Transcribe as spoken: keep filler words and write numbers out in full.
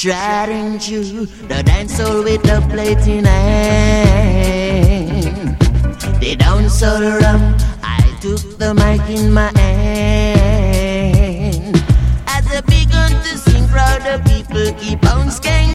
striding through the dance hall with the plate in hand. They dance all around, I took the mic in my hand. As I begun to sing, crowd of people keep on skanking.